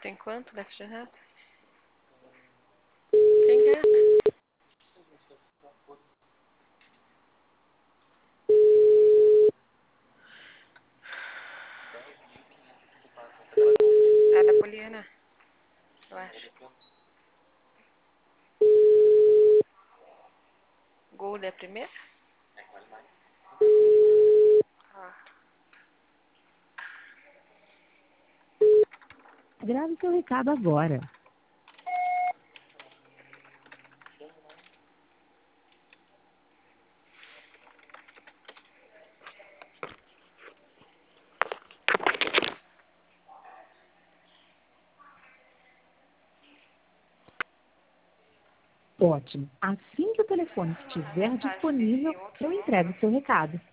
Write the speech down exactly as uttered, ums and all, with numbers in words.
Tem quanto deve de reto? Quem é? É da Poliana, eu acho. Gold é a primeira? Ah. Grave seu recado agora. Ótimo. Assim que o telefone estiver Mensagem disponível, desse outro eu número. entrego o seu recado.